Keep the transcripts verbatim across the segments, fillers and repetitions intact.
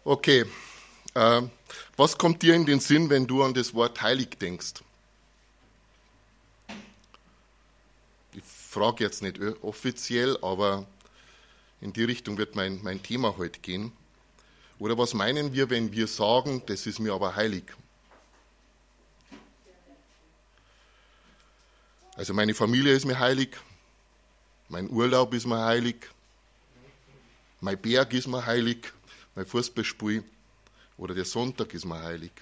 Okay, äh, was kommt dir in den Sinn, wenn du an das Wort heilig denkst? Ich frage jetzt nicht offiziell, aber in die Richtung wird mein, mein Thema heute gehen. Oder was meinen wir, wenn wir sagen, das ist mir aber heilig? Also meine Familie ist mir heilig, mein Urlaub ist mir heilig, mein Berg ist mir heilig, mein Fußballspiel oder der Sonntag ist mir heilig.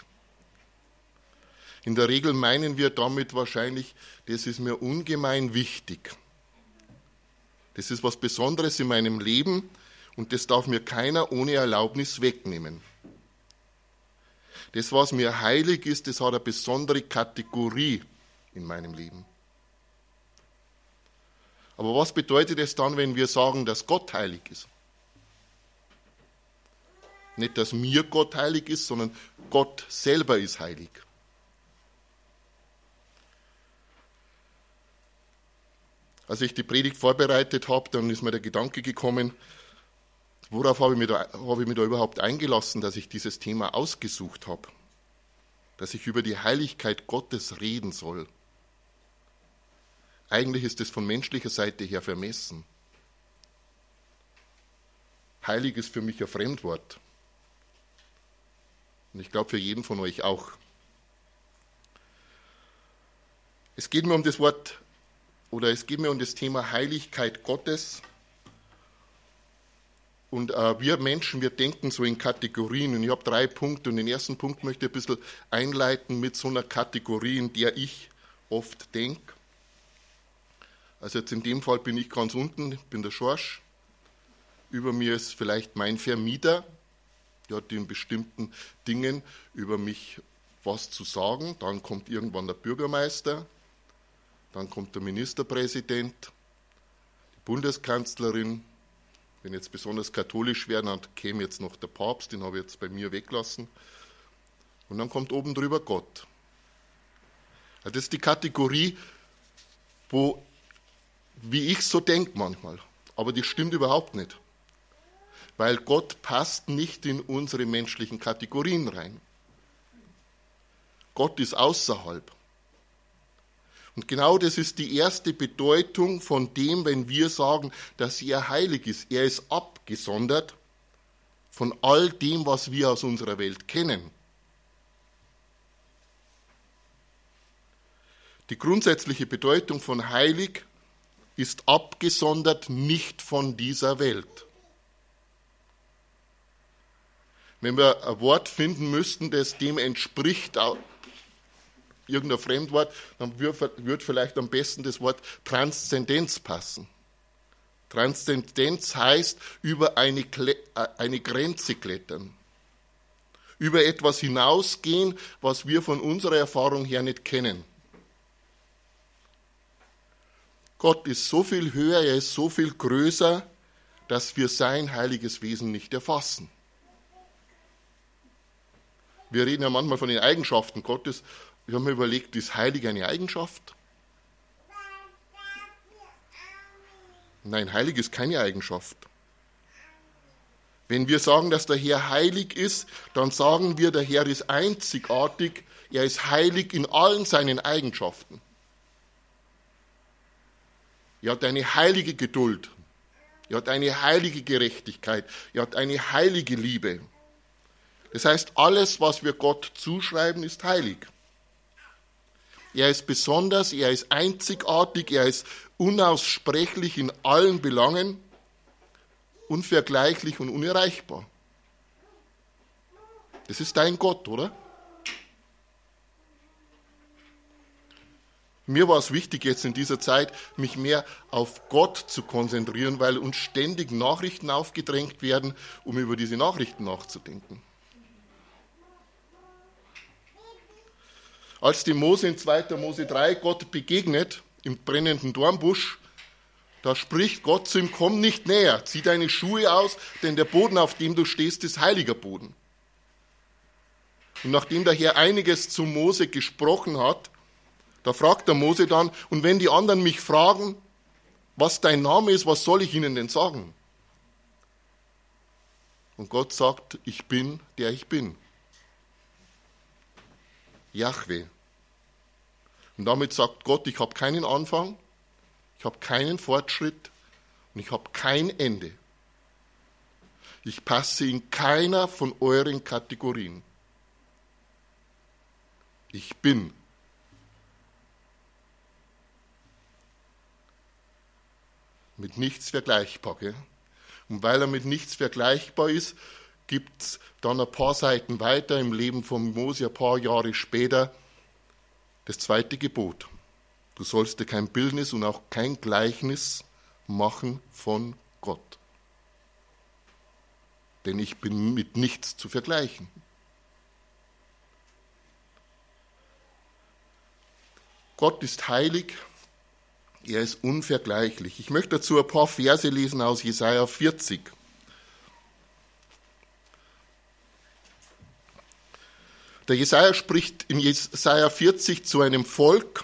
In der Regel meinen wir damit wahrscheinlich, das ist mir ungemein wichtig. Das ist was Besonderes in meinem Leben und das darf mir keiner ohne Erlaubnis wegnehmen. Das, was mir heilig ist, das hat eine besondere Kategorie in meinem Leben. Aber was bedeutet es dann, wenn wir sagen, dass Gott heilig ist? Nicht, dass mir Gott heilig ist, sondern Gott selber ist heilig. Als ich die Predigt vorbereitet habe, dann ist mir der Gedanke gekommen, worauf habe ich mich da, habe ich mich da überhaupt eingelassen, dass ich dieses Thema ausgesucht habe, dass ich über die Heiligkeit Gottes reden soll. Eigentlich ist es von menschlicher Seite her vermessen. Heilig ist für mich ein Fremdwort. Und ich glaube für jeden von euch auch. Es geht mir um das Wort, oder es geht mir um das Thema Heiligkeit Gottes. Und äh, wir Menschen, wir denken so in Kategorien. Und ich habe drei Punkte. Und den ersten Punkt möchte ich ein bisschen einleiten mit so einer Kategorie, in der ich oft denke. Also jetzt in dem Fall bin ich ganz unten, ich bin der Schorsch. Über mir ist vielleicht mein Vermieter. Der hat in bestimmten Dingen über mich was zu sagen. Dann kommt irgendwann der Bürgermeister. Dann kommt der Ministerpräsident, die Bundeskanzlerin. Wenn jetzt besonders katholisch wäre, dann käme jetzt noch der Papst, den habe ich jetzt bei mir weggelassen. Und dann kommt oben drüber Gott. Also das ist die Kategorie, wo, wie ich so denke manchmal, aber die stimmt überhaupt nicht. Weil Gott passt nicht in unsere menschlichen Kategorien rein. Gott ist außerhalb. Und genau das ist die erste Bedeutung von dem, wenn wir sagen, dass er heilig ist. Er ist abgesondert von all dem, was wir aus unserer Welt kennen. Die grundsätzliche Bedeutung von heilig ist abgesondert nicht von dieser Welt. Wenn wir ein Wort finden müssten, das dem entspricht, irgendein Fremdwort, dann würde vielleicht am besten das Wort Transzendenz passen. Transzendenz heißt über eine, eine Grenze klettern. Über etwas hinausgehen, was wir von unserer Erfahrung her nicht kennen. Gott ist so viel höher, er ist so viel größer, dass wir sein heiliges Wesen nicht erfassen. Wir reden ja manchmal von den Eigenschaften Gottes. Ich habe mir überlegt, ist heilig eine Eigenschaft? Nein, heilig ist keine Eigenschaft. Wenn wir sagen, dass der Herr heilig ist, dann sagen wir, der Herr ist einzigartig, er ist heilig in allen seinen Eigenschaften. Er hat eine heilige Geduld, er hat eine heilige Gerechtigkeit, er hat eine heilige Liebe. Das heißt, alles, was wir Gott zuschreiben, ist heilig. Er ist besonders, er ist einzigartig, er ist unaussprechlich in allen Belangen, unvergleichlich und unerreichbar. Das ist dein Gott, oder? Mir war es wichtig, jetzt in dieser Zeit, mich mehr auf Gott zu konzentrieren, weil uns ständig Nachrichten aufgedrängt werden, um über diese Nachrichten nachzudenken. Als dem Mose in zweiter Mose drei Gott begegnet, im brennenden Dornbusch, da spricht Gott zu ihm, komm nicht näher, zieh deine Schuhe aus, denn der Boden, auf dem du stehst, ist heiliger Boden. Und nachdem der Herr einiges zu Mose gesprochen hat, da fragt der Mose dann, und wenn die anderen mich fragen, was dein Name ist, was soll ich ihnen denn sagen? Und Gott sagt, ich bin, der ich bin. Jahwe. Und damit sagt Gott, ich habe keinen Anfang, ich habe keinen Fortschritt und ich habe kein Ende. Ich passe in keiner von euren Kategorien. Ich bin. Mit nichts vergleichbar. Gell? Und weil er mit nichts vergleichbar ist, gibt es dann ein paar Seiten weiter im Leben von Mose, ein paar Jahre später, das zweite Gebot. Du sollst dir kein Bildnis und auch kein Gleichnis machen von Gott. Denn ich bin mit nichts zu vergleichen. Gott ist heilig, er ist unvergleichlich. Ich möchte dazu ein paar Verse lesen aus Jesaja vierzig. Der Jesaja spricht in Jesaja vierzig zu einem Volk,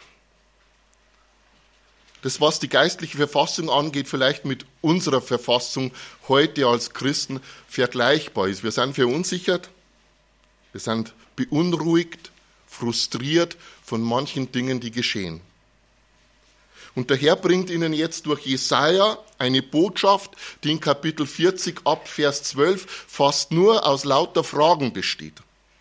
das, was die geistliche Verfassung angeht, vielleicht mit unserer Verfassung heute als Christen vergleichbar ist. Wir sind verunsichert, wir sind beunruhigt, frustriert von manchen Dingen, die geschehen. Und der Herr bringt ihnen jetzt durch Jesaja eine Botschaft, die in Kapitel vierzig ab Vers zwölf fast nur aus lauter Fragen besteht.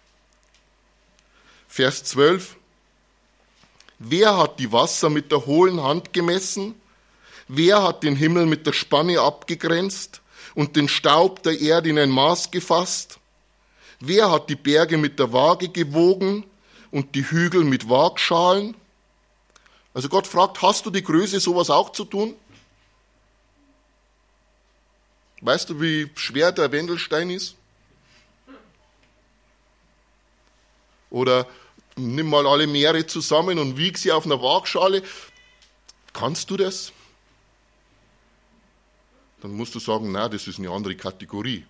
Vers zwölf. Wer hat die Wasser mit der hohlen Hand gemessen? Wer hat den Himmel mit der Spanne abgegrenzt und den Staub der Erde in ein Maß gefasst? Wer hat die Berge mit der Waage gewogen und die Hügel mit Waagschalen? Also Gott fragt, hast du die Größe, sowas auch zu tun? Weißt du, wie schwer der Wendelstein ist? Oder nimm mal alle Meere zusammen und wieg sie auf einer Waagschale. Kannst du das? Dann musst du sagen, na, das ist eine andere Kategorie.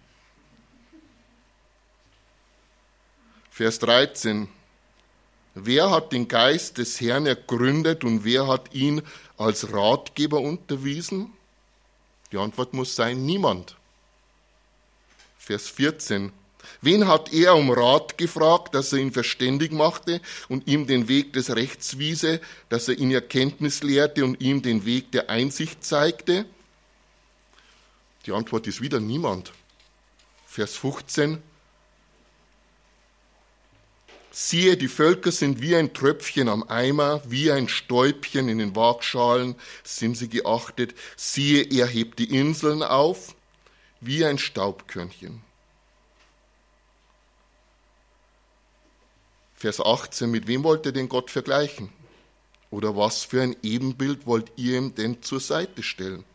Vers dreizehn. Wer hat den Geist des Herrn ergründet und wer hat ihn als Ratgeber unterwiesen? Die Antwort muss sein, niemand. Vers vierzehn. Wen hat er um Rat gefragt, dass er ihn verständig machte und ihm den Weg des Rechts wiese, dass er ihn Erkenntnis lehrte und ihm den Weg der Einsicht zeigte? Die Antwort ist wieder niemand. Vers fünfzehn. Siehe, die Völker sind wie ein Tröpfchen am Eimer, wie ein Stäubchen in den Waagschalen sind sie geachtet. Siehe, er hebt die Inseln auf, wie ein Staubkörnchen. Vers achtzehn, mit wem wollt ihr denn Gott vergleichen? Oder was für ein Ebenbild wollt ihr ihm denn zur Seite stellen?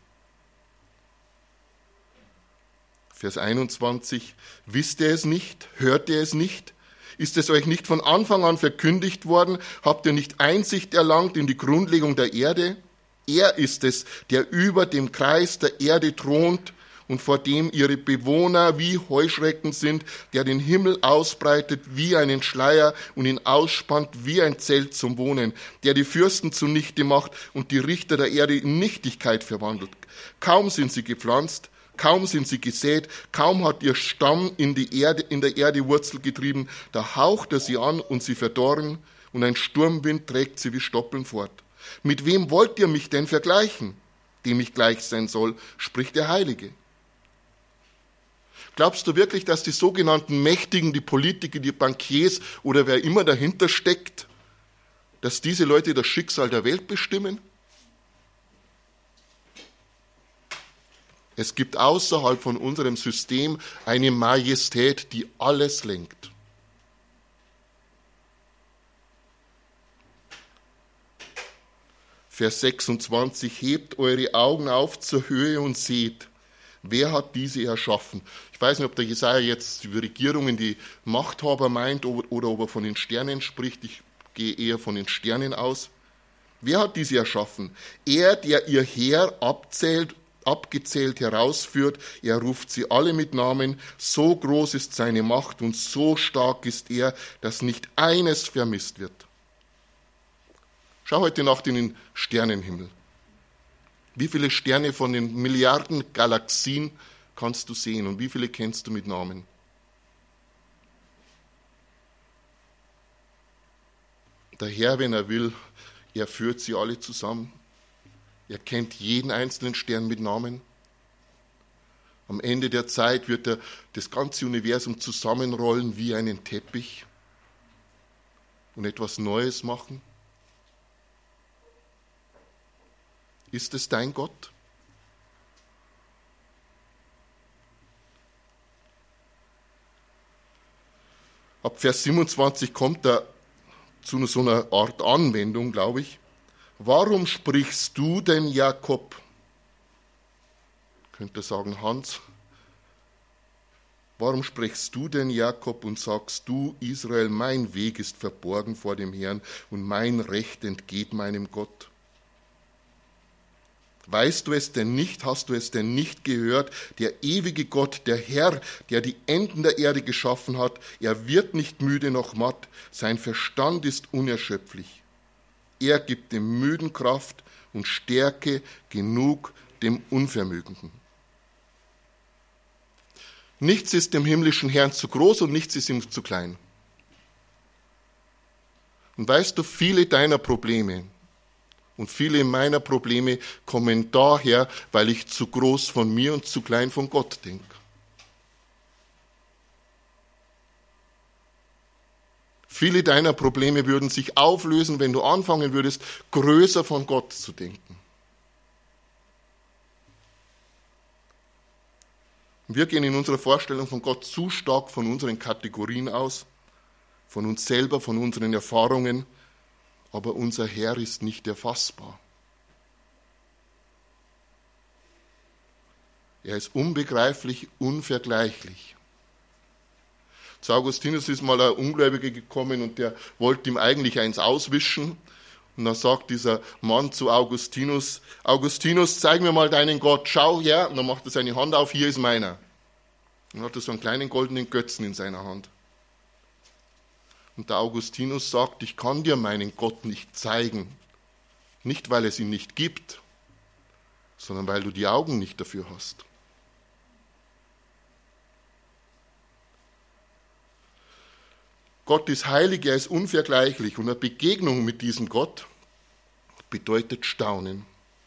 Vers einundzwanzig, wisst ihr es nicht? Hört ihr es nicht? Ist es euch nicht von Anfang an verkündigt worden? Habt ihr nicht Einsicht erlangt in die Grundlegung der Erde? Er ist es, der über dem Kreis der Erde thront und vor dem ihre Bewohner wie Heuschrecken sind, der den Himmel ausbreitet wie einen Schleier und ihn ausspannt wie ein Zelt zum Wohnen, der die Fürsten zunichte macht und die Richter der Erde in Nichtigkeit verwandelt. Kaum sind sie gepflanzt, kaum sind sie gesät, kaum hat ihr Stamm in, die Erde, in der Erde Wurzel getrieben, da haucht er sie an und sie verdorren und ein Sturmwind trägt sie wie Stoppeln fort. Mit wem wollt ihr mich denn vergleichen, dem ich gleich sein soll, spricht der Heilige. Glaubst du wirklich, dass die sogenannten Mächtigen, die Politiker, die Bankiers oder wer immer dahinter steckt, dass diese Leute das Schicksal der Welt bestimmen? Es gibt außerhalb von unserem System eine Majestät, die alles lenkt. Vers sechsundzwanzig, hebt eure Augen auf zur Höhe und seht, wer hat diese erschaffen? Ich weiß nicht, ob der Jesaja jetzt die Regierungen, die Machthaber meint oder ob er von den Sternen spricht. Ich gehe eher von den Sternen aus. Wer hat diese erschaffen? Er, der ihr Heer abzählt, abgezählt herausführt, er ruft sie alle mit Namen. So groß ist seine Macht und so stark ist er, dass nicht eines vermisst wird. Schau heute Nacht in den Sternenhimmel. Wie viele Sterne von den Milliarden Galaxien kannst du sehen und wie viele kennst du mit Namen? Der Herr, wenn er will, er führt sie alle zusammen. Er kennt jeden einzelnen Stern mit Namen. Am Ende der Zeit wird er das ganze Universum zusammenrollen wie einen Teppich und etwas Neues machen. Ist es dein Gott? Ab Vers siebenundzwanzig kommt er zu so einer Art Anwendung, glaube ich. Warum sprichst du denn, Jakob? Könnte sagen, Hans. Warum sprichst du denn, Jakob, und sagst du, Israel, mein Weg ist verborgen vor dem Herrn und mein Recht entgeht meinem Gott? Weißt du es denn nicht, hast du es denn nicht gehört? Der ewige Gott, der Herr, der die Enden der Erde geschaffen hat, er wird nicht müde noch matt, sein Verstand ist unerschöpflich. Er gibt dem Müden Kraft und Stärke genug dem Unvermögenden. Nichts ist dem himmlischen Herrn zu groß und nichts ist ihm zu klein. Und weißt du, viele deiner Probleme und viele meiner Probleme kommen daher, weil ich zu groß von mir und zu klein von Gott denke. Viele deiner Probleme würden sich auflösen, wenn du anfangen würdest, größer von Gott zu denken. Wir gehen in unserer Vorstellung von Gott zu stark von unseren Kategorien aus, von uns selber, von unseren Erfahrungen, aber unser Herr ist nicht erfassbar. Er ist unbegreiflich, unvergleichlich. Zu Augustinus ist mal ein Ungläubiger gekommen und der wollte ihm eigentlich eins auswischen. Und dann sagt dieser Mann zu Augustinus, Augustinus, zeig mir mal deinen Gott, schau her. Und dann macht er seine Hand auf, hier ist meiner. Und dann hat er so einen kleinen goldenen Götzen in seiner Hand. Und der Augustinus sagt, ich kann dir meinen Gott nicht zeigen. Nicht, weil es ihn nicht gibt, sondern weil du die Augen nicht dafür hast. Gott ist heilig, er ist unvergleichlich und eine Begegnung mit diesem Gott bedeutet Staunen.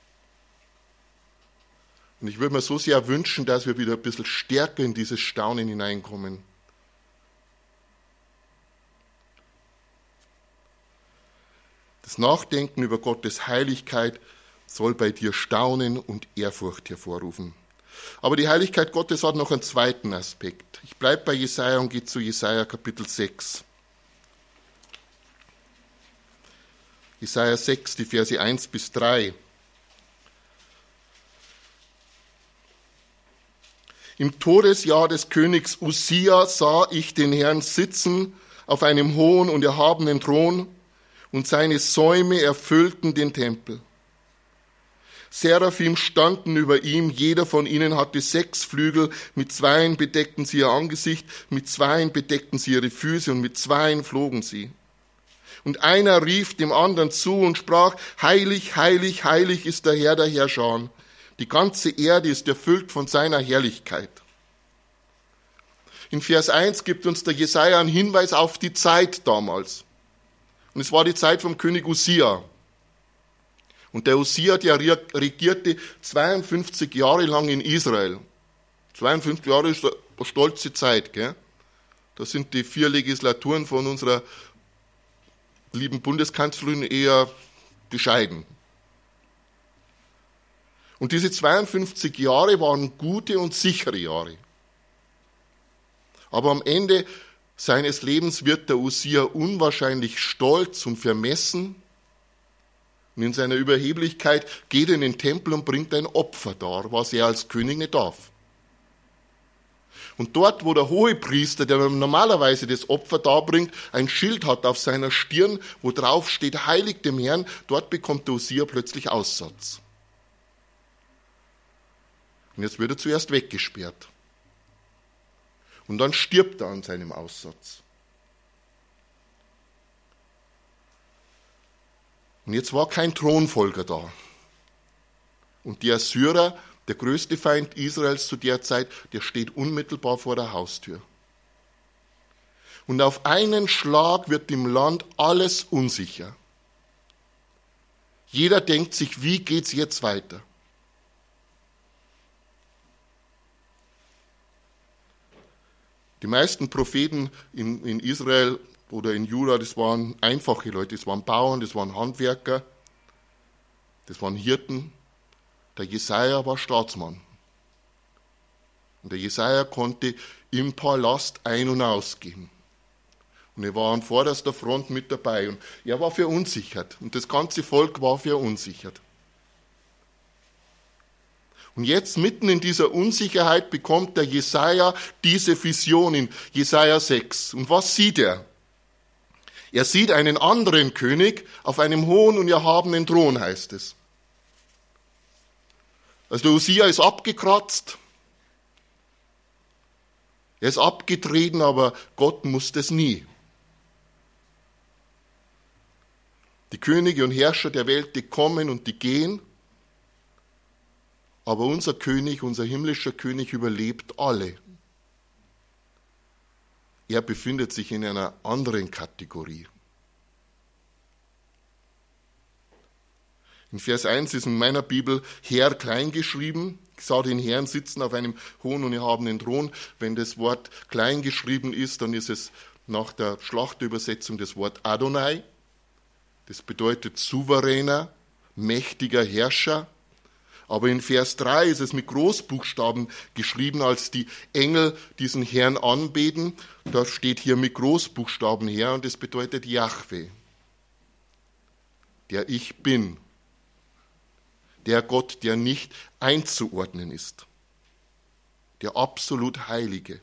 Und ich würde mir so sehr wünschen, dass wir wieder ein bisschen stärker in dieses Staunen hineinkommen. Das Nachdenken über Gottes Heiligkeit soll bei dir Staunen und Ehrfurcht hervorrufen. Aber die Heiligkeit Gottes hat noch einen zweiten Aspekt. Ich bleibe bei Jesaja und gehe zu Jesaja Kapitel sechs. Jesaja sechs, die Verse eins bis drei. Im Todesjahr des Königs Usia sah ich den Herrn sitzen auf einem hohen und erhabenen Thron, und seine Säume erfüllten den Tempel. Seraphim standen über ihm, jeder von ihnen hatte sechs Flügel, mit zweien bedeckten sie ihr Angesicht, mit zweien bedeckten sie ihre Füße und mit zweien flogen sie. Und einer rief dem anderen zu und sprach, heilig, heilig, heilig ist der Herr der Herrscher. Die ganze Erde ist erfüllt von seiner Herrlichkeit. In Vers eins gibt uns der Jesaja einen Hinweis auf die Zeit damals. Und es war die Zeit vom König Usia. Und der Usia, der regierte zweiundfünfzig Jahre lang in Israel. zweiundfünfzig Jahre ist eine stolze Zeit, gell? Das sind die vier Legislaturen von unserer lieben Bundeskanzlerin eher bescheiden. Und diese zweiundfünfzig Jahre waren gute und sichere Jahre. Aber am Ende seines Lebens wird der Usia unwahrscheinlich stolz und vermessen. Und in seiner Überheblichkeit geht er in den Tempel und bringt ein Opfer dar, was er als König nicht darf. Und dort, wo der Hohepriester, der normalerweise das Opfer darbringt, ein Schild hat auf seiner Stirn, wo drauf steht, heilig dem Herrn, dort bekommt der Usia plötzlich Aussatz. Und jetzt wird er zuerst weggesperrt. Und dann stirbt er an seinem Aussatz. Und jetzt war kein Thronfolger da. Und die Assyrer, Der größte Feind Israels zu der Zeit, der steht unmittelbar vor der Haustür. Und auf einen Schlag wird im Land alles unsicher. Jeder denkt sich, wie geht's jetzt weiter? Die meisten Propheten in, in Israel oder in Juda, das waren einfache Leute, das waren Bauern, das waren Handwerker, das waren Hirten. Der Jesaja war Staatsmann. Und der Jesaja konnte im Palast ein- und ausgehen. Und er war an vorderster Front mit dabei. Und er war verunsichert. Und das ganze Volk war verunsichert. Und jetzt mitten in dieser Unsicherheit bekommt der Jesaja diese Vision in Jesaja sechs. Und was sieht er? Er sieht einen anderen König auf einem hohen und erhabenen Thron, heißt es. Also der Usia ist abgekratzt. Er ist abgetreten, aber Gott muss das nie. Die Könige und Herrscher der Welt, die kommen und die gehen. Aber unser König, unser himmlischer König überlebt alle. Er befindet sich in einer anderen Kategorie. In Vers eins ist in meiner Bibel Herr klein geschrieben. Ich sah den Herrn sitzen auf einem hohen und erhabenen Thron. Wenn das Wort klein geschrieben ist, dann ist es nach der Schlachterübersetzung das Wort Adonai. Das bedeutet souveräner, mächtiger Herrscher. Aber in Vers drei ist es mit Großbuchstaben geschrieben, als die Engel diesen Herrn anbeten. Da steht hier mit Großbuchstaben her und das bedeutet Jahwe, der Ich Bin, der Gott, der nicht einzuordnen ist, der absolut Heilige.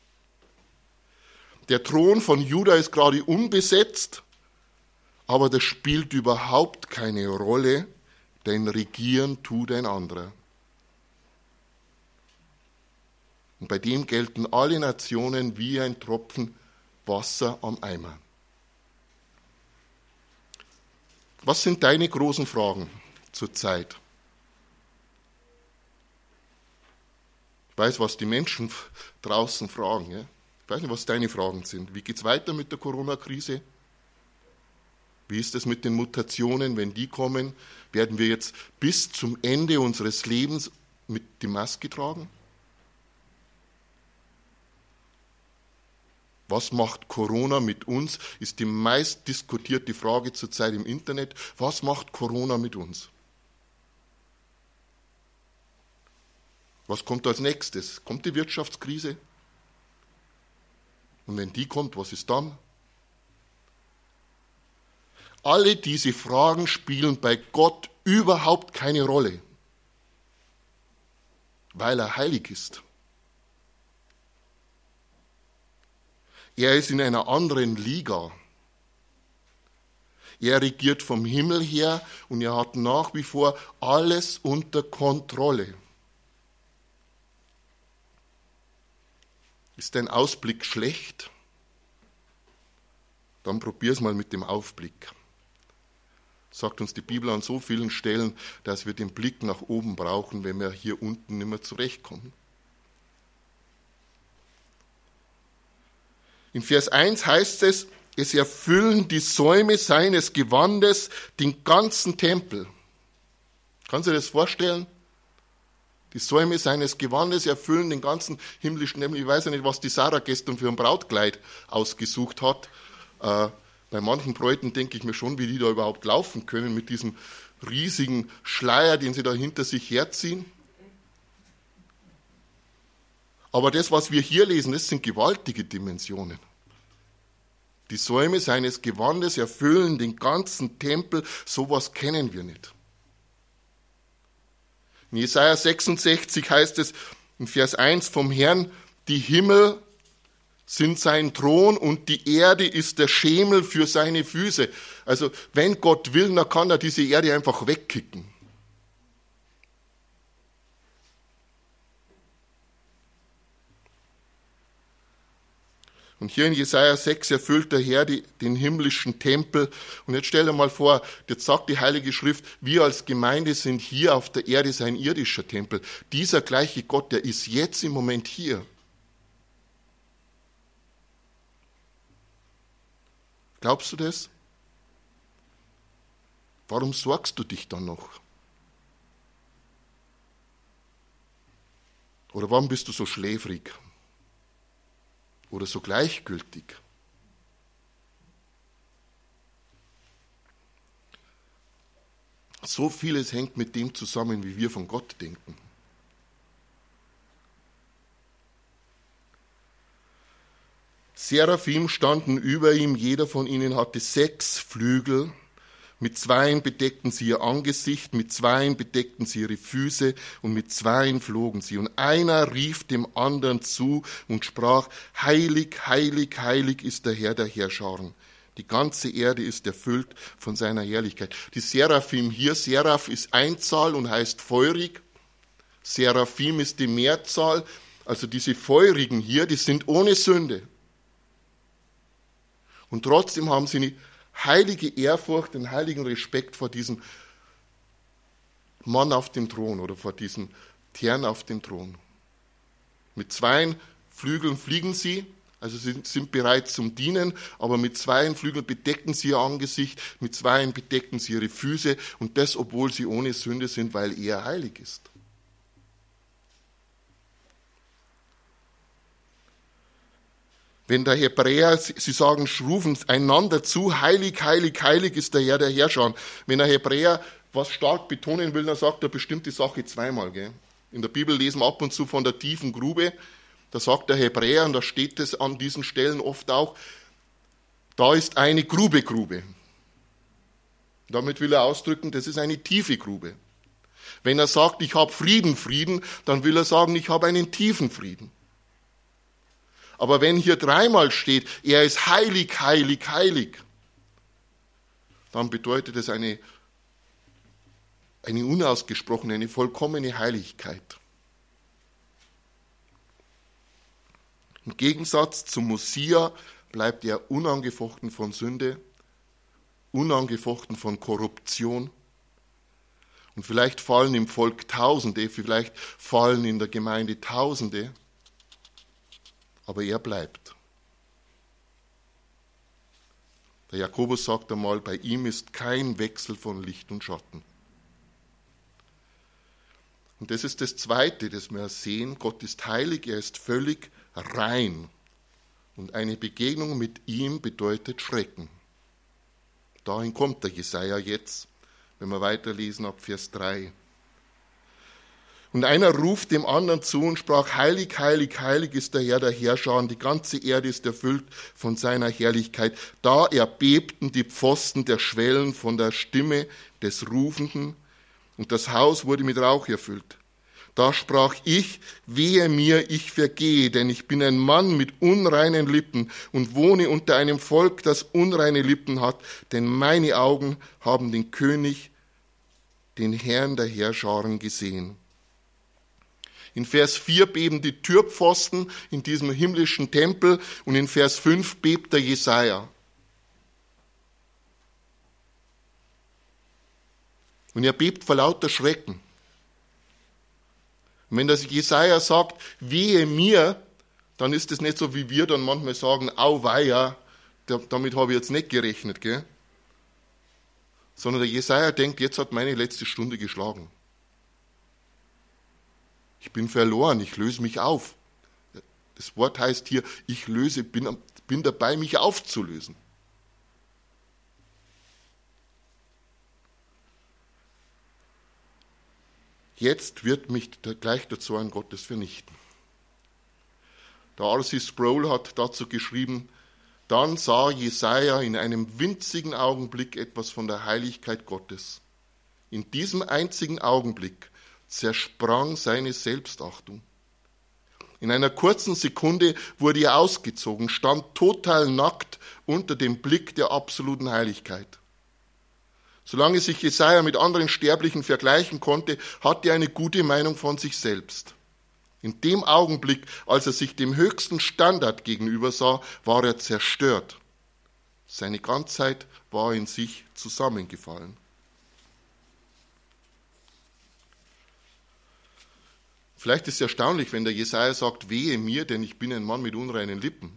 Der Thron von Juda ist gerade unbesetzt, aber das spielt überhaupt keine Rolle, denn regieren tut ein anderer. Und bei dem gelten alle Nationen wie ein Tropfen Wasser am Eimer. Was sind deine großen Fragen zur Zeit? Ich weiß, was die Menschen draußen fragen. Ja? Ich weiß nicht, was deine Fragen sind. Wie geht es weiter mit der Corona-Krise? Wie ist es mit den Mutationen, wenn die kommen? Werden wir jetzt bis zum Ende unseres Lebens mit die Maske tragen? Was macht Corona mit uns? Ist die meist diskutierte Frage zurzeit im Internet. Was macht Corona mit uns? Was kommt als nächstes? Kommt die Wirtschaftskrise? Und wenn die kommt, was ist dann? Alle diese Fragen spielen bei Gott überhaupt keine Rolle, weil er heilig ist. Er ist in einer anderen Liga. Er regiert vom Himmel her und er hat nach wie vor alles unter Kontrolle. Ist dein Ausblick schlecht? Dann probier's mal mit dem Aufblick. Sagt uns die Bibel an so vielen Stellen, dass wir den Blick nach oben brauchen, wenn wir hier unten nicht mehr zurechtkommen. In Vers eins heißt es, es erfüllen die Säume seines Gewandes den ganzen Tempel. Kannst du dir das vorstellen? Die Säume seines Gewandes erfüllen den ganzen himmlischen Tempel. Ich weiß ja nicht, was die Sarah gestern für ein Brautkleid ausgesucht hat. Äh, Bei manchen Bräuten denke ich mir schon, wie die da überhaupt laufen können mit diesem riesigen Schleier, den sie da hinter sich herziehen. Aber das, was wir hier lesen, das sind gewaltige Dimensionen. Die Säume seines Gewandes erfüllen den ganzen Tempel, sowas kennen wir nicht. In Jesaja sechsundsechzig heißt es in Vers eins vom Herrn, die Himmel sind sein Thron und die Erde ist der Schemel für seine Füße. Also wenn Gott will, dann kann er diese Erde einfach wegkicken. Und hier in Jesaja sechs erfüllt der Herr die, den himmlischen Tempel. Und jetzt stell dir mal vor, jetzt sagt die Heilige Schrift, wir als Gemeinde sind hier auf der Erde sein irdischer Tempel. Dieser gleiche Gott, der ist jetzt im Moment hier. Glaubst du das? Warum sorgst du dich dann noch? Oder warum bist du so schläfrig? Oder so gleichgültig? So vieles hängt mit dem zusammen, wie wir von Gott denken. Seraphim standen über ihm, jeder von ihnen hatte sechs Flügel. Mit zweien bedeckten sie ihr Angesicht, mit zweien bedeckten sie ihre Füße und mit zweien flogen sie. Und einer rief dem anderen zu und sprach, heilig, heilig, heilig ist der Herr der Heerscharen. Die ganze Erde ist erfüllt von seiner Herrlichkeit. Die Seraphim hier, Seraph ist Einzahl und heißt feurig. Seraphim ist die Mehrzahl. Also diese Feurigen hier, die sind ohne Sünde. Und trotzdem haben sie eine heilige Ehrfurcht, einen heiligen Respekt vor diesem Mann auf dem Thron oder vor diesem Herrn auf dem Thron. Mit zwei Flügeln fliegen sie, also sie sind bereit zum Dienen, aber mit zwei Flügeln bedecken sie ihr Angesicht, mit zwei bedecken sie ihre Füße und das, obwohl sie ohne Sünde sind, weil er heilig ist. Wenn der Hebräer, sie sagen, rufen einander zu, heilig, heilig, heilig ist der Herr der Herrscher. Wenn der Hebräer was stark betonen will, dann sagt er bestimmte Sache zweimal. Gell? In der Bibel lesen wir ab und zu von der tiefen Grube. Da sagt der Hebräer, und da steht es an diesen Stellen oft auch, da ist eine Grube, Grube. Damit will er ausdrücken, das ist eine tiefe Grube. Wenn er sagt, ich habe Frieden, Frieden, dann will er sagen, ich habe einen tiefen Frieden. Aber wenn hier dreimal steht, er ist heilig, heilig, heilig, dann bedeutet es eine, eine unausgesprochene, eine vollkommene Heiligkeit. Im Gegensatz zum Mosia bleibt er unangefochten von Sünde, unangefochten von Korruption. Und vielleicht fallen im Volk Tausende, vielleicht fallen in der Gemeinde Tausende, aber er bleibt. Der Jakobus sagt einmal, bei ihm ist kein Wechsel von Licht und Schatten. Und das ist das Zweite, das wir sehen. Gott ist heilig, er ist völlig rein. Und eine Begegnung mit ihm bedeutet Schrecken. Dahin kommt der Jesaja jetzt, wenn wir weiterlesen ab Vers drei. Und einer ruft dem anderen zu und sprach, heilig, heilig, heilig ist der Herr der Herrscher, und die ganze Erde ist erfüllt von seiner Herrlichkeit. Da erbebten die Pfosten der Schwellen von der Stimme des Rufenden, und das Haus wurde mit Rauch erfüllt. Da sprach ich, wehe mir, ich vergehe, denn ich bin ein Mann mit unreinen Lippen und wohne unter einem Volk, das unreine Lippen hat, denn meine Augen haben den König, den Herrn der Heerscharen gesehen. In Vers vier beben die Türpfosten in diesem himmlischen Tempel und in Vers fünf bebt der Jesaja. Und er bebt vor lauter Schrecken. Und wenn das Jesaja sagt, wehe mir, dann ist es nicht so, wie wir dann manchmal sagen, auweia, damit habe ich jetzt nicht gerechnet, gell? Sondern der Jesaja denkt, jetzt hat meine letzte Stunde geschlagen. Ich bin verloren, ich löse mich auf. Das Wort heißt hier, ich löse, bin, bin dabei, mich aufzulösen. Jetzt wird mich gleich der Zorn Gottes vernichten. Der R C Sproul hat dazu geschrieben, dann sah Jesaja in einem winzigen Augenblick etwas von der Heiligkeit Gottes. In diesem einzigen Augenblick zersprang seine Selbstachtung. In einer kurzen Sekunde wurde er ausgezogen, stand total nackt unter dem Blick der absoluten Heiligkeit. Solange sich Jesaja mit anderen Sterblichen vergleichen konnte, hatte er eine gute Meinung von sich selbst. In dem Augenblick, als er sich dem höchsten Standard gegenüber sah, war er zerstört. Seine Ganzheit war in sich zusammengefallen. Vielleicht ist es erstaunlich, wenn der Jesaja sagt, wehe mir, denn ich bin ein Mann mit unreinen Lippen.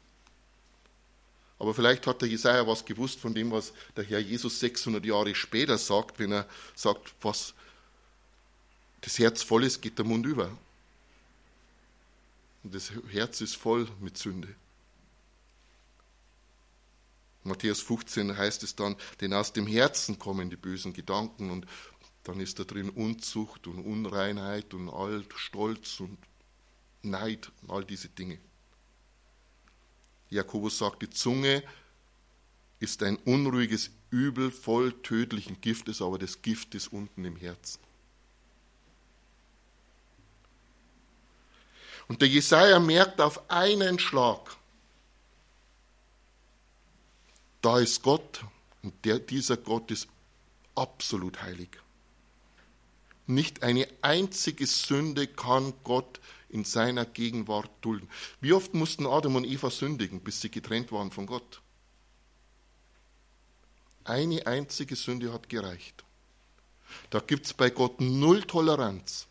Aber vielleicht hat der Jesaja was gewusst von dem, was der Herr Jesus sechshundert Jahre später sagt, wenn er sagt, was das Herz voll ist, geht der Mund über. Und das Herz ist voll mit Sünde. In Matthäus fünfzehn heißt es dann, denn aus dem Herzen kommen die bösen Gedanken und dann ist da drin Unzucht und Unreinheit und all Stolz und Neid und all diese Dinge. Jakobus sagt, die Zunge ist ein unruhiges Übel voll tödlichen Giftes, aber das Gift ist unten im Herzen. Und der Jesaja merkt auf einen Schlag, da ist Gott und der, dieser Gott ist absolut heilig. Nicht eine einzige Sünde kann Gott in seiner Gegenwart dulden. Wie oft mussten Adam und Eva sündigen, bis sie getrennt waren von Gott? Eine einzige Sünde hat gereicht. Da gibt es bei Gott null Toleranz.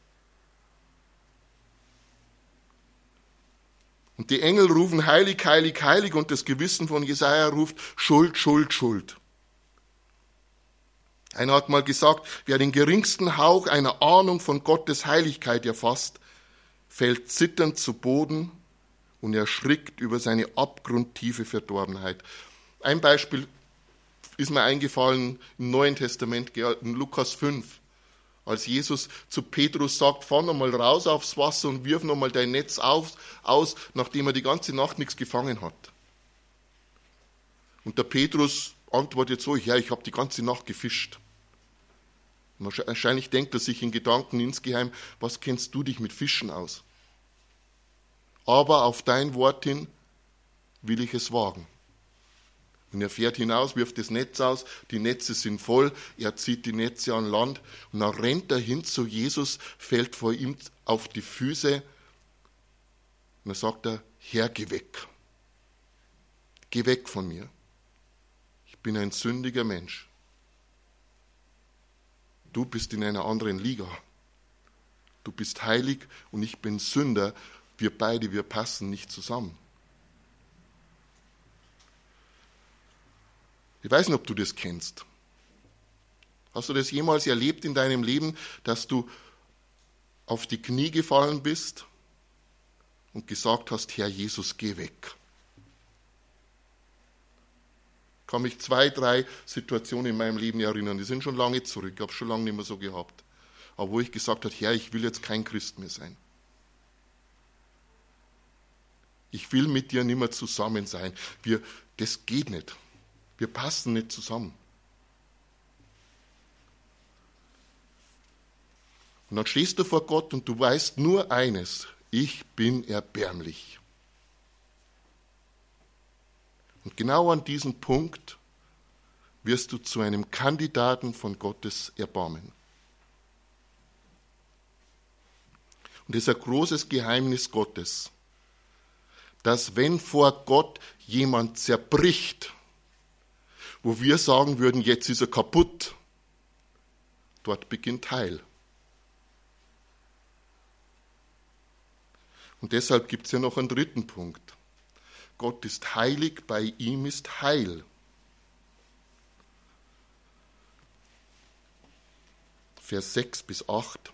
Und die Engel rufen heilig, heilig, heilig und das Gewissen von Jesaja ruft Schuld, Schuld, Schuld. Einer hat mal gesagt, wer den geringsten Hauch einer Ahnung von Gottes Heiligkeit erfasst, fällt zitternd zu Boden und erschrickt über seine abgrundtiefe Verdorbenheit. Ein Beispiel ist mir eingefallen im Neuen Testament, in Lukas fünf, als Jesus zu Petrus sagt, fahr noch mal raus aufs Wasser und wirf noch mal dein Netz auf, aus, nachdem er die ganze Nacht nichts gefangen hat. Und der Petrus antwortet so, ja, ich habe die ganze Nacht gefischt. Wahrscheinlich denkt er sich in Gedanken insgeheim, was kennst du dich mit Fischen aus? Aber auf dein Wort hin will ich es wagen. Und er fährt hinaus, wirft das Netz aus, die Netze sind voll, er zieht die Netze an Land und dann rennt er hin zu Jesus, fällt vor ihm auf die Füße und dann sagt er, Herr, geh weg. Geh weg von mir. Ich bin ein sündiger Mensch. Du bist in einer anderen Liga. Du bist heilig und ich bin Sünder. Wir beide, wir passen nicht zusammen. Ich weiß nicht, ob du das kennst. Hast du das jemals erlebt in deinem Leben, dass du auf die Knie gefallen bist und gesagt hast, Herr Jesus, geh weg? Ich kann mich zwei, drei Situationen in meinem Leben erinnern, die sind schon lange zurück, ich habe es schon lange nicht mehr so gehabt. Aber wo ich gesagt habe, Herr, ich will jetzt kein Christ mehr sein. Ich will mit dir nicht mehr zusammen sein. Wir, das geht nicht. Wir passen nicht zusammen. Und dann stehst du vor Gott und du weißt nur eines, ich bin erbärmlich. Und genau an diesem Punkt wirst du zu einem Kandidaten von Gottes Erbarmen. Und das ist ein großes Geheimnis Gottes, dass wenn vor Gott jemand zerbricht, wo wir sagen würden, jetzt ist er kaputt, dort beginnt Heil. Und deshalb gibt es ja noch einen dritten Punkt. Gott ist heilig, bei ihm ist Heil. Vers sechs bis acht.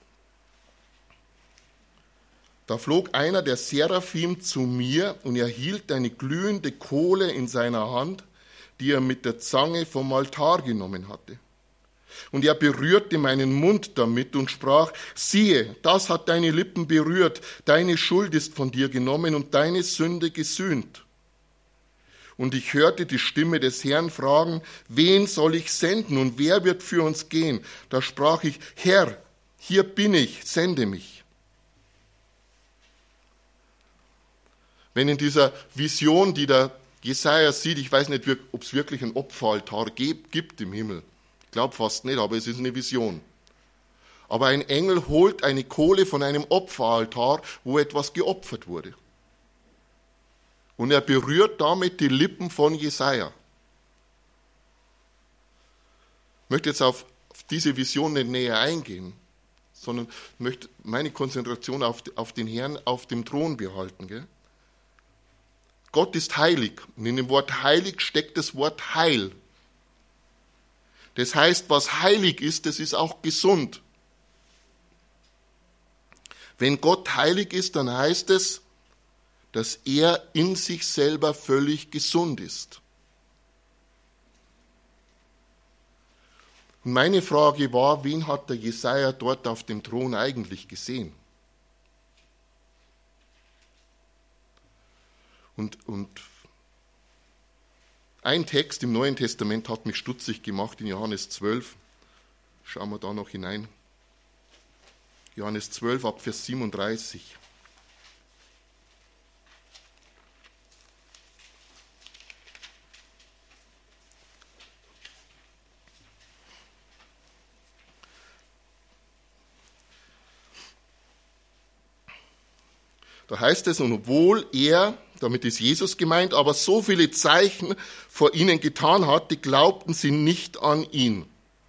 Da flog einer der Seraphim zu mir und er hielt eine glühende Kohle in seiner Hand, die er mit der Zange vom Altar genommen hatte. Und er berührte meinen Mund damit und sprach, siehe, das hat deine Lippen berührt, deine Schuld ist von dir genommen und deine Sünde gesühnt. Und ich hörte die Stimme des Herrn fragen, wen soll ich senden und wer wird für uns gehen? Da sprach ich, Herr, hier bin ich, sende mich. Wenn in dieser Vision, die der Jesaja sieht, ich weiß nicht, ob es wirklich einen Opferaltar gibt im Himmel. Ich glaube fast nicht, aber es ist eine Vision. Aber ein Engel holt eine Kohle von einem Opferaltar, wo etwas geopfert wurde. Und er berührt damit die Lippen von Jesaja. Ich möchte jetzt auf diese Vision nicht näher eingehen, sondern möchte meine Konzentration auf, auf den Herrn auf dem Thron behalten. Gell? Gott ist heilig. Und in dem Wort heilig steckt das Wort Heil. Das heißt, was heilig ist, das ist auch gesund. Wenn Gott heilig ist, dann heißt es, dass er in sich selber völlig gesund ist. Und meine Frage war, wen hat der Jesaja dort auf dem Thron eigentlich gesehen? Und, und ein Text im Neuen Testament hat mich stutzig gemacht, in Johannes zwölf. Schauen wir da noch hinein. Johannes zwölf, ab Vers siebenunddreißig. Da heißt es, und obwohl er, damit ist Jesus gemeint, aber so viele Zeichen vor ihnen getan hatte, glaubten sie nicht an ihn,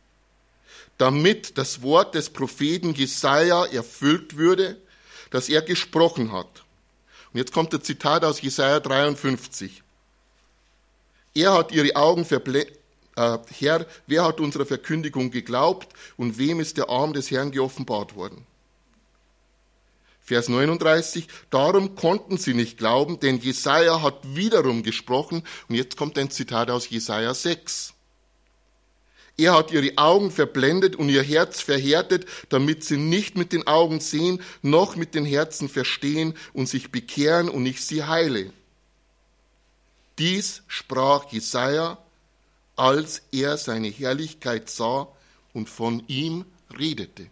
damit das Wort des Propheten Jesaja erfüllt würde, das er gesprochen hat. Und jetzt kommt der Zitat aus Jesaja dreiundfünfzig. Er hat ihre Augen verblendet, äh, Herr, wer hat unserer Verkündigung geglaubt und wem ist der Arm des Herrn geoffenbart worden? Vers neununddreißig, darum konnten sie nicht glauben, denn Jesaja hat wiederum gesprochen. Und jetzt kommt ein Zitat aus Jesaja sechs. Er hat ihre Augen verblendet und ihr Herz verhärtet, damit sie nicht mit den Augen sehen, noch mit den Herzen verstehen und sich bekehren und ich sie heile. Dies sprach Jesaja, als er seine Herrlichkeit sah und von ihm redete.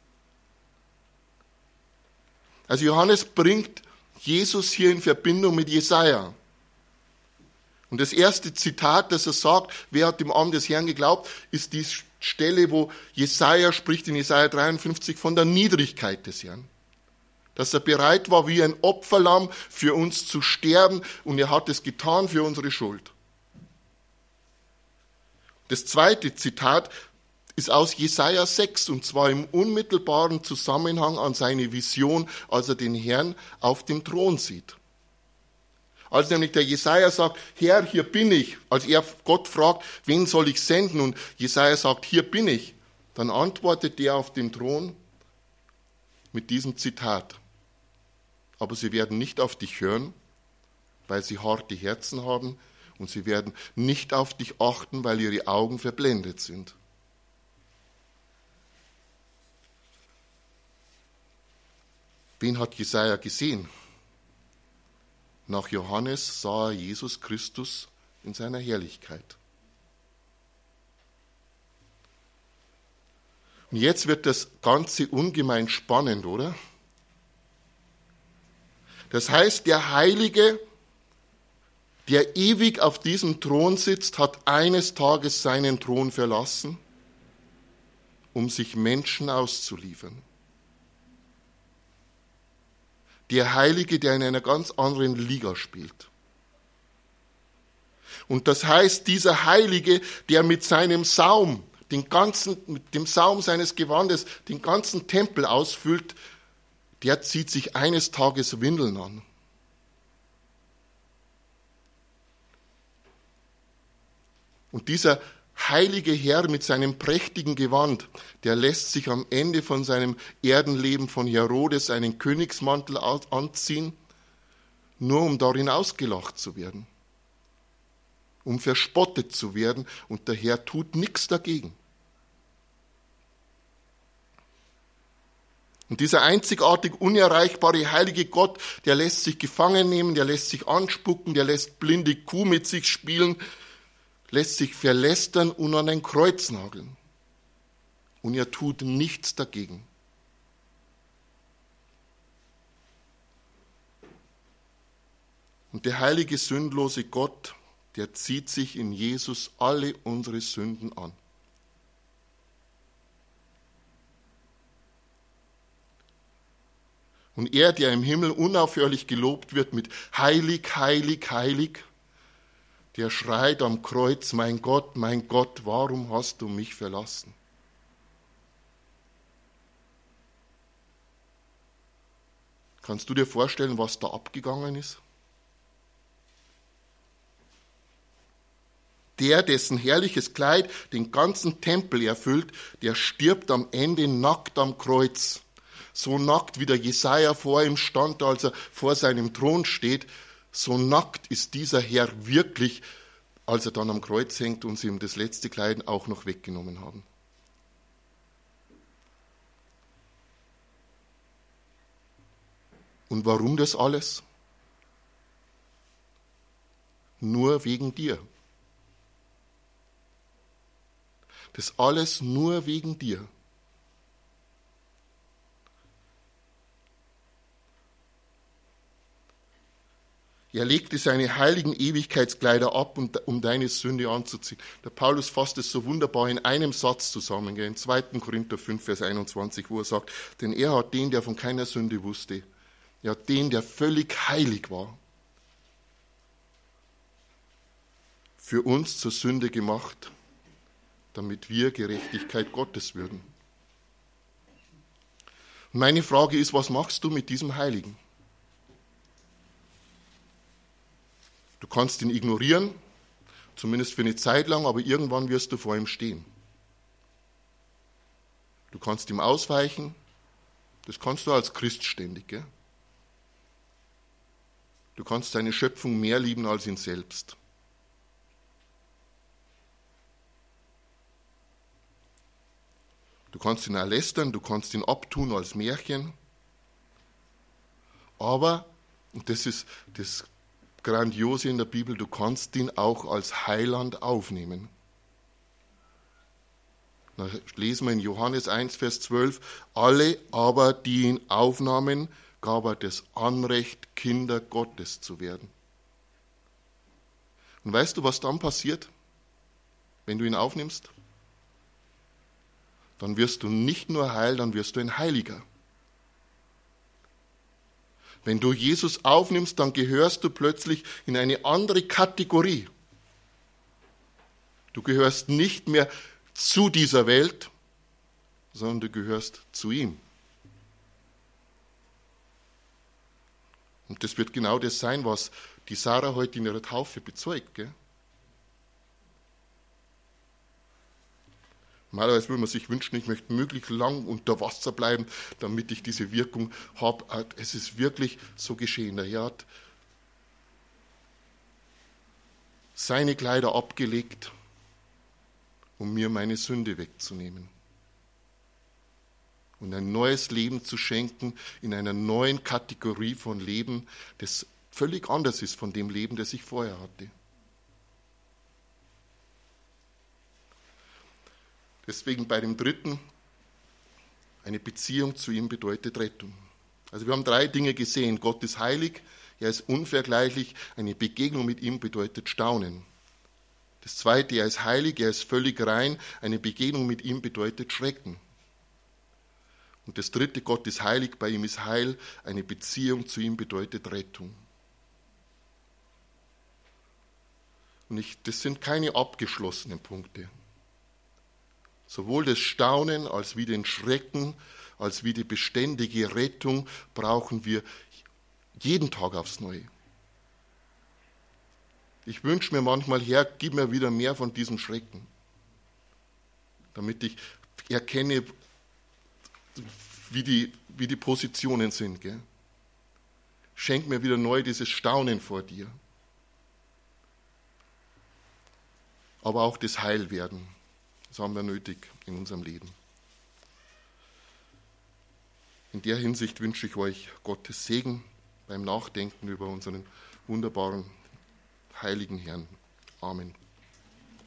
Also Johannes bringt Jesus hier in Verbindung mit Jesaja. Und das erste Zitat, das er sagt, wer hat dem Arm des Herrn geglaubt, ist die Stelle, wo Jesaja spricht in Jesaja dreiundfünfzig von der Niedrigkeit des Herrn. Dass er bereit war, wie ein Opferlamm für uns zu sterben und er hat es getan für unsere Schuld. Das zweite Zitat ist aus Jesaja sechs, und zwar im unmittelbaren Zusammenhang an seine Vision, als er den Herrn auf dem Thron sieht. Als nämlich der Jesaja sagt, Herr, hier bin ich, als er Gott fragt, wen soll ich senden? Und Jesaja sagt, hier bin ich. Dann antwortet der auf dem Thron mit diesem Zitat. Aber sie werden nicht auf dich hören, weil sie harte Herzen haben, und sie werden nicht auf dich achten, weil ihre Augen verblendet sind. Wen hat Jesaja gesehen? Nach Johannes sah er Jesus Christus in seiner Herrlichkeit. Und jetzt wird das Ganze ungemein spannend, oder? Das heißt, der Heilige, der ewig auf diesem Thron sitzt, hat eines Tages seinen Thron verlassen, um sich Menschen auszuliefern. Der Heilige, der in einer ganz anderen Liga spielt. Und das heißt, dieser Heilige, der mit seinem Saum, den ganzen, mit dem Saum seines Gewandes, den ganzen Tempel ausfüllt, der zieht sich eines Tages Windeln an. Und dieser heilige Herr mit seinem prächtigen Gewand, der lässt sich am Ende von seinem Erdenleben von Herodes einen Königsmantel anziehen, nur um darin ausgelacht zu werden, um verspottet zu werden, und der Herr tut nichts dagegen. Und dieser einzigartig unerreichbare heilige Gott, der lässt sich gefangen nehmen, der lässt sich anspucken, der lässt blinde Kuh mit sich spielen, lässt sich verlästern und an ein Kreuz nageln. Und er tut nichts dagegen. Und der heilige, sündlose Gott, der zieht sich in Jesus alle unsere Sünden an. Und er, der im Himmel unaufhörlich gelobt wird mit heilig, heilig, heilig, der schreit am Kreuz, mein Gott, mein Gott, warum hast du mich verlassen? Kannst du dir vorstellen, was da abgegangen ist? Der, dessen herrliches Kleid den ganzen Tempel erfüllt, der stirbt am Ende nackt am Kreuz. So nackt, wie der Jesaja vor ihm stand, als er vor seinem Thron steht, so nackt ist dieser Herr wirklich, als er dann am Kreuz hängt und sie ihm das letzte Kleid auch noch weggenommen haben. Und warum das alles? Nur wegen dir. Das alles nur wegen dir. Er legte seine heiligen Ewigkeitskleider ab, um deine Sünde anzuziehen. Der Paulus fasst es so wunderbar in einem Satz zusammen, in zweiter Korinther fünf, Vers einundzwanzig, wo er sagt, denn er hat den, der von keiner Sünde wusste, er hat den, der völlig heilig war, für uns zur Sünde gemacht, damit wir Gerechtigkeit Gottes würden. Und meine Frage ist, was machst du mit diesem Heiligen? Du kannst ihn ignorieren, zumindest für eine Zeit lang, aber irgendwann wirst du vor ihm stehen. Du kannst ihm ausweichen, das kannst du als Christ ständig. Gell? Du kannst seine Schöpfung mehr lieben als ihn selbst. Du kannst ihn erlästern, du kannst ihn abtun als Märchen. Aber, und das ist das Grandiose in der Bibel, du kannst ihn auch als Heiland aufnehmen. Da lesen wir in Johannes eins, Vers zwölf, alle aber, die ihn aufnahmen, gab er das Anrecht, Kinder Gottes zu werden. Und weißt du, was dann passiert, wenn du ihn aufnimmst? Dann wirst du nicht nur heil, dann wirst du ein Heiliger. Wenn du Jesus aufnimmst, dann gehörst du plötzlich in eine andere Kategorie. Du gehörst nicht mehr zu dieser Welt, sondern du gehörst zu ihm. Und das wird genau das sein, was die Sarah heute in ihrer Taufe bezeugt. Gell? Normalerweise würde man sich wünschen, ich möchte möglichst lang unter Wasser bleiben, damit ich diese Wirkung habe. Es ist wirklich so geschehen. Der Herr hat seine Kleider abgelegt, um mir meine Sünde wegzunehmen. Und ein neues Leben zu schenken in einer neuen Kategorie von Leben, das völlig anders ist von dem Leben, das ich vorher hatte. Deswegen bei dem dritten, eine Beziehung zu ihm bedeutet Rettung. Also wir haben drei Dinge gesehen. Gott ist heilig, er ist unvergleichlich, eine Begegnung mit ihm bedeutet Staunen. Das zweite, er ist heilig, er ist völlig rein, eine Begegnung mit ihm bedeutet Schrecken. Und das dritte, Gott ist heilig, bei ihm ist Heil, eine Beziehung zu ihm bedeutet Rettung. Und ich, das sind keine abgeschlossenen Punkte. Sowohl das Staunen als wie den Schrecken, als wie die beständige Rettung brauchen wir jeden Tag aufs Neue. Ich wünsche mir manchmal, Herr, gib mir wieder mehr von diesem Schrecken, damit ich erkenne, wie die, wie die Positionen sind. Gell? Schenk mir wieder neu dieses Staunen vor dir. Aber auch das Heilwerden. Das haben wir nötig in unserem Leben. In der Hinsicht wünsche ich euch Gottes Segen beim Nachdenken über unseren wunderbaren, heiligen Herrn. Amen.